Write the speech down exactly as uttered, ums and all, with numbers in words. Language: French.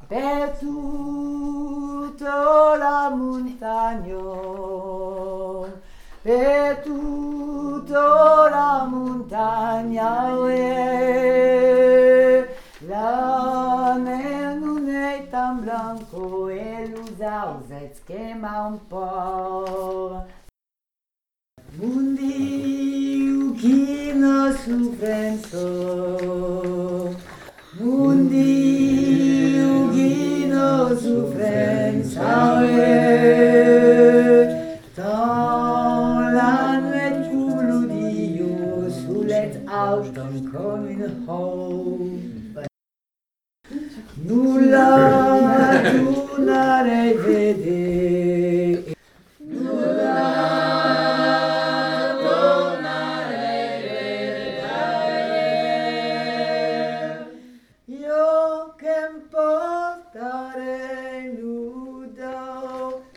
per tutta la montagna, per tutta la montagna, ouais. La mer non è tan blanco e l'usa uzets quema un po'. Mundi ukina sufrenso, mundi ukina sufrensa, dans la nuit coule Dio sulet auton comme une hope. Nulla tu n'arei vede, nulla tu n'arei vedere. Io che portarei